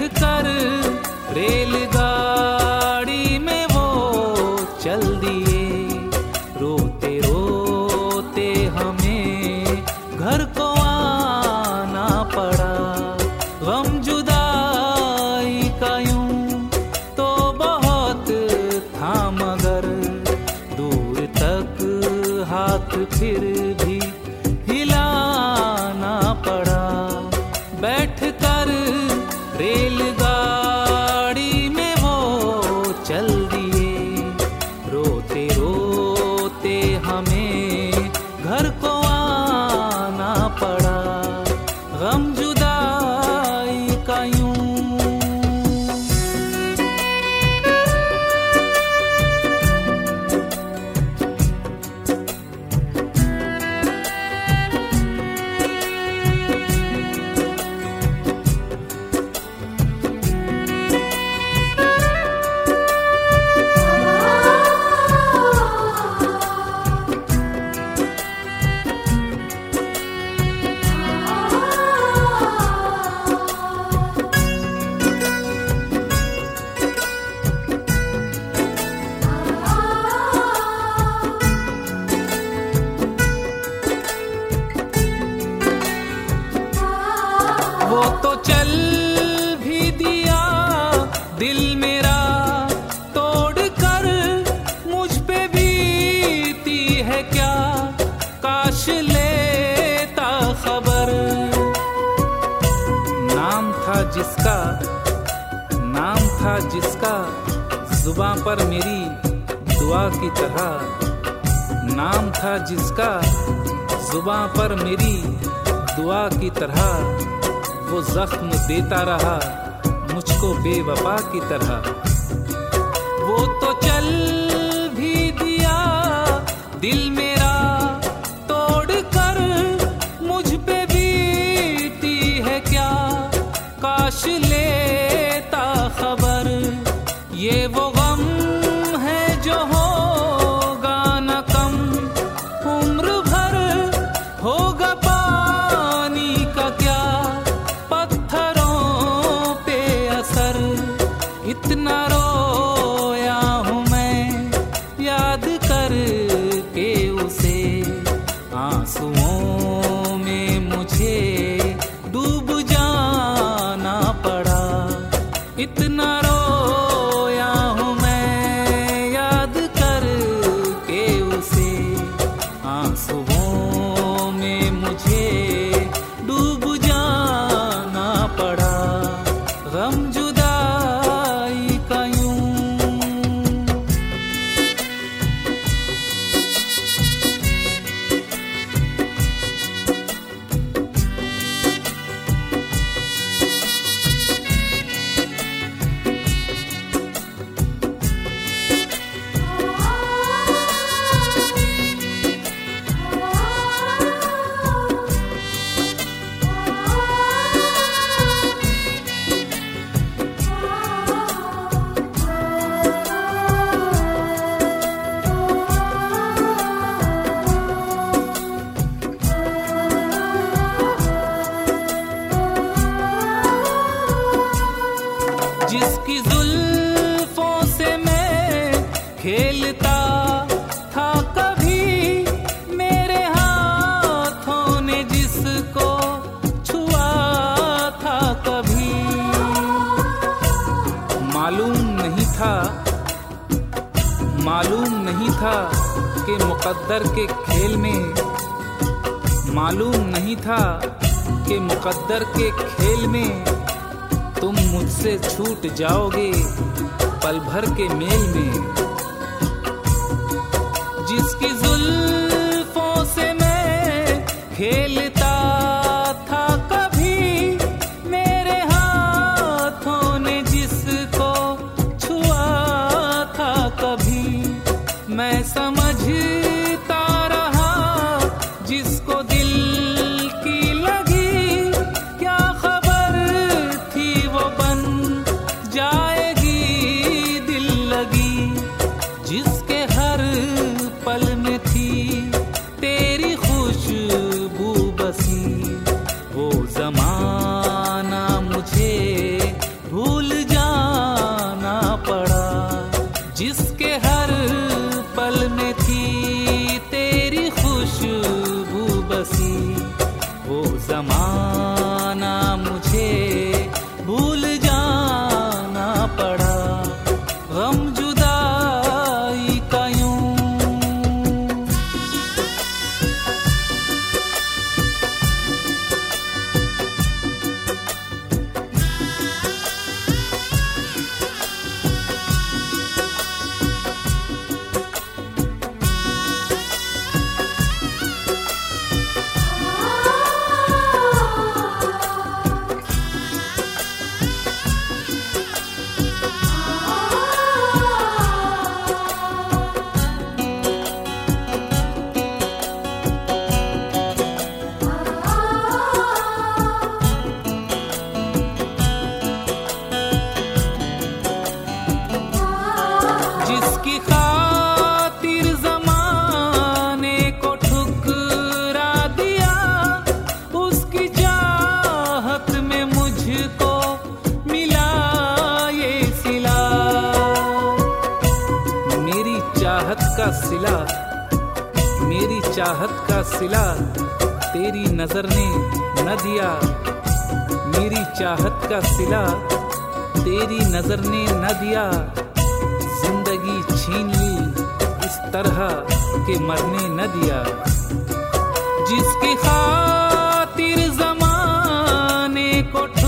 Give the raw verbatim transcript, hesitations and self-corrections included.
कर रेलगाड़ी में वो चल दिए। रोते रोते हमें घर को आना पड़ा। गम जुदाई का यूं तो बहुत था मगर दूर तक हाथ फिर भी हिलाना पड़ा। बैठ कर रेलगाड़ी में वो चल दिए। रोते रोते हमें घर को आना पड़ा। गम जुदाई का यूं वो तो चल भी दिया दिल मेरा तोड़ कर। मुझ पे बीती है क्या काश लेता खबर। नाम था जिसका नाम था जिसका जुबां पर मेरी दुआ की तरह। नाम था जिसका जुबां पर मेरी दुआ की तरह। वो जख्म देता रहा मुझको बेवफा की तरह। वो तो चल भी दिया दिल मेरा तोड़ कर। मुझ पे बीती है क्या काश लेता खबर। ये वो गम है जो होगा न कम उम्र भर। होगा पानी का क्या इतना रोया हूँ मैं याद करके उसे। आंसुओं में मुझे डूब जाना पड़ा। इतना रोया हूँ मैं याद करके उसे। आंसुओं में मुझे डूब जाना पड़ा। गम जुदाई का यूं जिसकी जुल्फों से मैं खेलता था कभी। मेरे हाथों ने जिसको छुआ था कभी। मालूम नहीं था मालूम नहीं था कि मुकद्दर के खेल में। मालूम नहीं था कि मुकद्दर के खेल में तुम मुझसे छूट जाओगे पल भर के मेल में। जिसकी जुल्फों से मैं खेलता था कभी। मेरे हाथों ने जिसको छुआ था कभी। मैं समझता रहा जिसको दिल की लगी। क्या खबर थी वो बन जाएगी दिल लगी। जिसके हर पल में थी तेरी खुशबू बसी। वो जमाना मुझे का सिला, मेरी चाहत का सिला तेरी नजर ने न दिया। मेरी चाहत का सिला तेरी नजर ने न दिया। जिंदगी छीन ली इस तरह के मरने न दिया। जिसकी खातिर ज़माने को